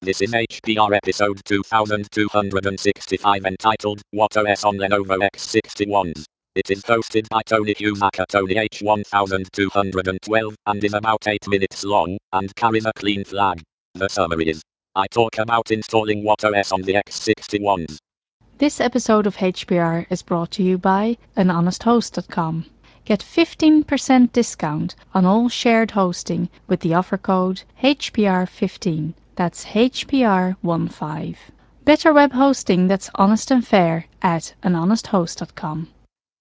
This is HPR episode 2265 entitled What OS on Lenovo X61s. It is hosted by Tony Husaka Tony H1212 and is about 8 minutes long and carries a clean flag. The summary is, I talk about installing What OS on the X61s. This episode of HPR is brought to you by anhonesthost.com. Get 15% discount on all shared hosting with the offer code HPR15. That's HPR15. Better web hosting that's honest and fair at anhonesthost.com.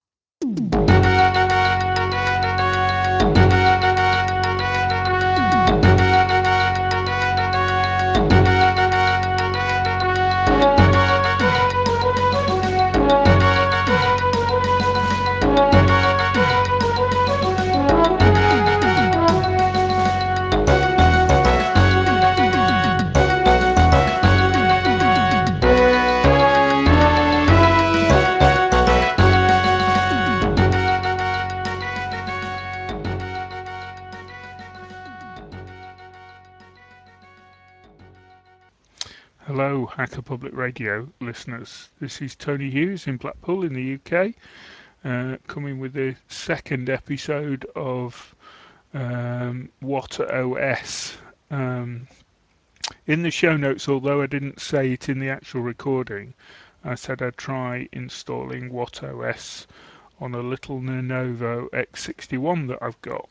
Hello, Hacker Public Radio listeners. This is Tony Hughes in Blackpool in the UK, coming with the second episode of What OS. In the show notes, although I didn't say it in the actual recording, I said I'd try installing What OS on a little Lenovo X61 that I've got.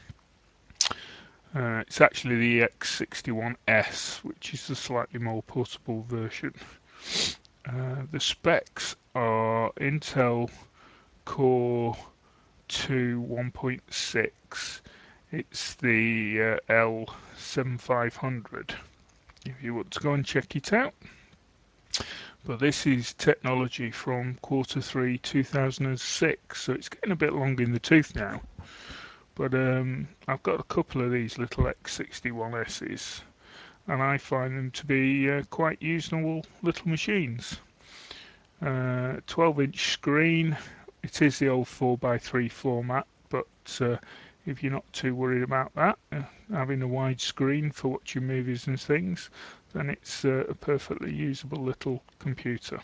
It's actually the X61S, which is the slightly more portable version. The specs are Intel Core 2 1.6. It's the L7500 if you want to go and check it out. But this is technology from Q3 2006, so it's getting a bit long in the tooth now. But I've got a couple of these little X61Ss, and I find them to be quite usable little machines. 12-inch screen. It is the old 4x3 format, but if you're not too worried about that, having a wide screen for watching movies and things, then it's a perfectly usable little computer.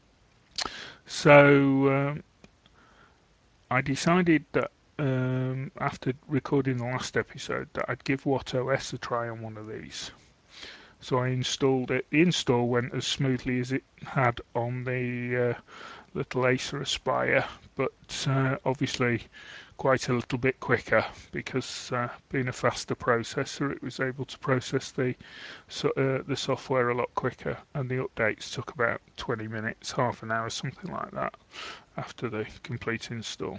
So I decided that after recording the last episode that I'd give What OS a try on one of these. So I installed it. The install went as smoothly as it had on the little Acer Aspire, but obviously quite a little bit quicker because being a faster processor, it was able to process the software a lot quicker, and the updates took about 20 minutes, half an hour, something like that, after the complete install.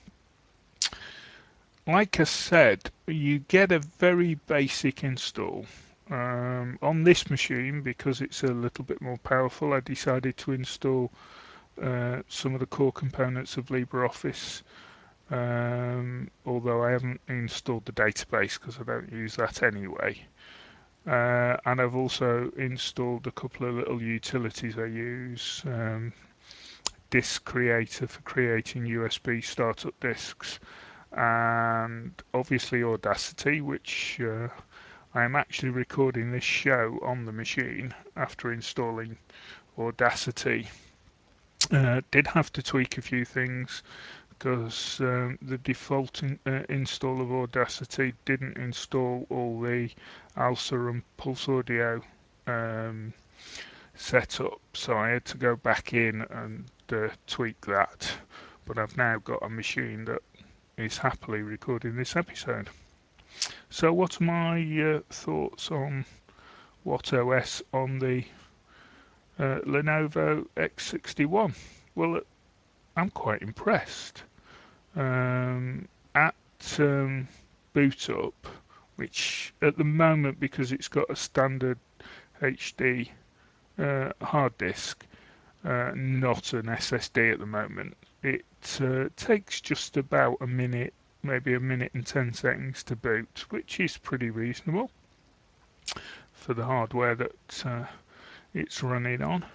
Like I said, you get a very basic install. On this machine, because it's a little bit more powerful, I decided to install some of the core components of LibreOffice, although I haven't installed the database because I don't use that anyway. And I've also installed a couple of little utilities I use. Disk Creator for creating USB startup disks, and obviously Audacity, which I am actually recording this show on the machine after installing Audacity. Did have to tweak a few things because the default install of Audacity didn't install all the ALSA and Pulse Audio setup, so I had to go back in and tweak that. But I've now got a machine that is happily recording this episode. So what are my thoughts on What OS on the Lenovo X61? Well, I'm quite impressed. At boot up, which at the moment, because it's got a standard HD hard disk, not an SSD at the moment, it takes just about a minute, maybe a minute and 10 seconds to boot, which is pretty reasonable for the hardware that it's running on.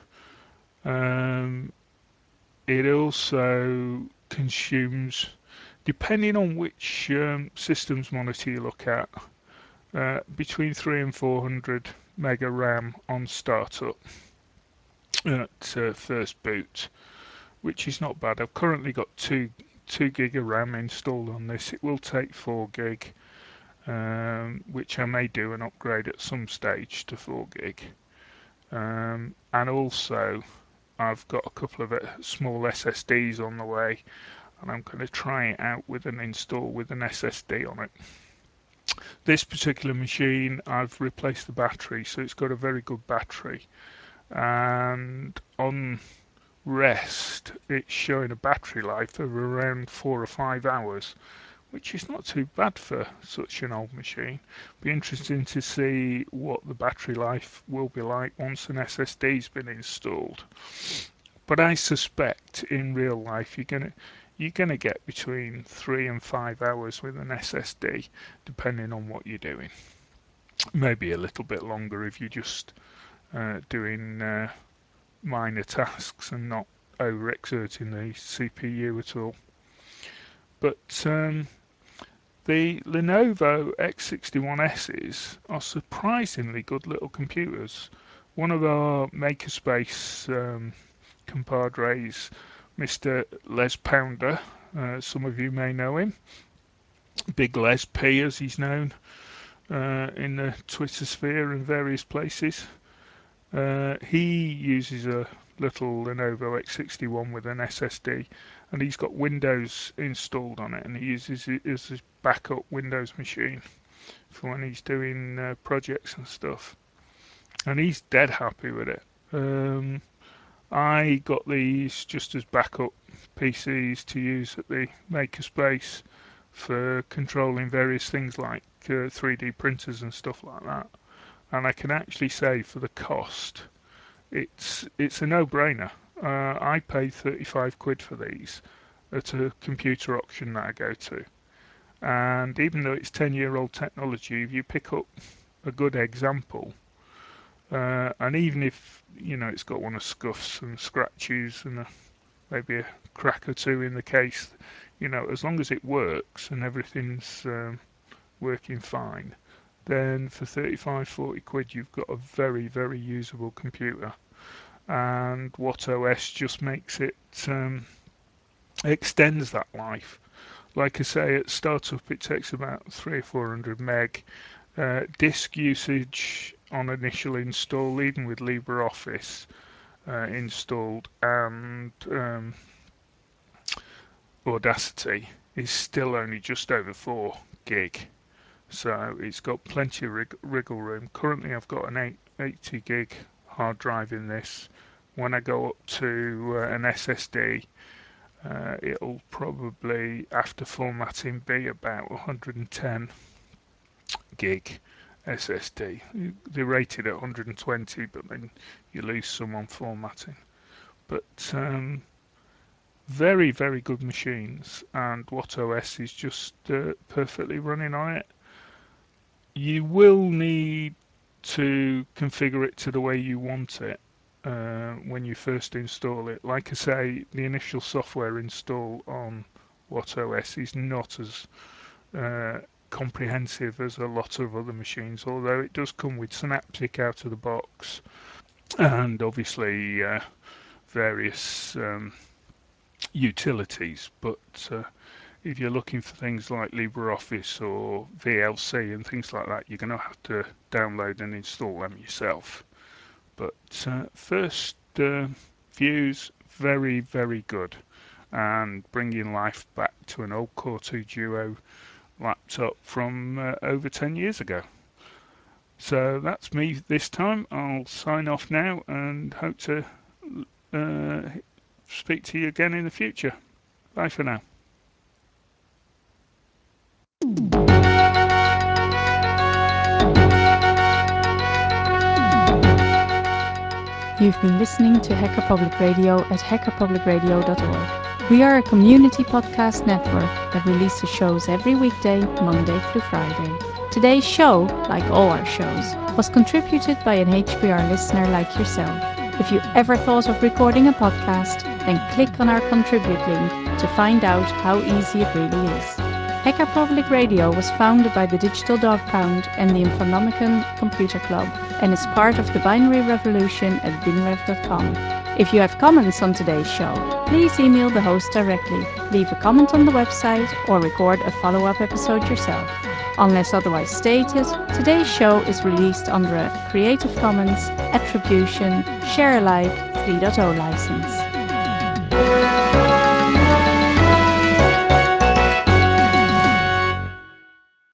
It also consumes, depending on which systems monitor you look at, between 300 and 400 mega RAM on startup at first boot, which is not bad. I've currently got 2 gig of RAM installed on this. It will take 4 gig, which I may do an upgrade at some stage to 4 gig. And also I've got a couple of small SSDs on the way, and I'm going to try it out with an install with an SSD on it. This particular machine, I've replaced the battery, so it's got a very good battery, and on rest it's showing a battery life of around 4 or 5 hours, which is not too bad for such an old machine. Be interesting to see what the battery life will be like once an SSD's been installed. But I suspect in real life you're gonna get between 3 and 5 hours with an SSD, depending on what you're doing. Maybe a little bit longer if you're just doing minor tasks and not overexerting the CPU at all. But the Lenovo X61Ss are surprisingly good little computers. One of our Makerspace compadres, Mr. Les Pounder, some of you may know him, Big Les P as he's known in the Twitter sphere and various places. He uses a little Lenovo X61 with an SSD, and he's got Windows installed on it, and he uses it as his backup Windows machine for when he's doing projects and stuff. And he's dead happy with it. I got these just as backup PCs to use at the Makerspace for controlling various things like 3D printers and stuff like that. And I can actually say for the cost, it's a no-brainer. I paid 35 quid for these at a computer auction that I go to. And even though it's 10-year-old technology, if you pick up a good example, and even if it's got one of scuffs and scratches and maybe a crack or two in the case, as long as it works and everything's working fine, then for 35-40 quid you've got a very, very usable computer. And WatchOS just makes it extends that life. Like I say, at startup it takes about 300 or 400 meg. Disk usage on initial install, even with LibreOffice installed and Audacity, is still only just over 4 gig. So it's got plenty of wriggle room. Currently I've got an 80 gig hard drive in this. When I go up to an SSD, it'll probably, after formatting, be about 110 gig SSD. They're rated at 120, but then you lose some on formatting. But very, very good machines, and WatchOS is just perfectly running on it. You will need to configure it to the way you want it when you first install it. Like I say, the initial software install on WatchOS is not as comprehensive as a lot of other machines, although it does come with Synaptic out of the box and obviously various utilities. But if you're looking for things like LibreOffice or VLC and things like that, you're going to have to download and install them yourself. But first views, very, very good, and bringing life back to an old Core 2 Duo laptop from over 10 years ago. So that's me this time. I'll sign off now and hope to speak to you again in the future. Bye for now. You've been listening to Hacker Public Radio at hackerpublicradio.org. We are a community podcast network that releases shows every weekday, Monday through Friday. Today's show, like all our shows, was contributed by an HPR listener like yourself. If you ever thought of recording a podcast, then click on our contribute link to find out how easy it really is. Hacker Public Radio was founded by the Digital Dog Pound and the Infonomicon Computer Club. and is part of the binary revolution at binrev.com. If you have comments on today's show, please email the host directly, leave a comment on the website, or record a follow-up episode yourself. Unless otherwise stated, today's show is released under a Creative Commons Attribution Share Alike 3.0 license.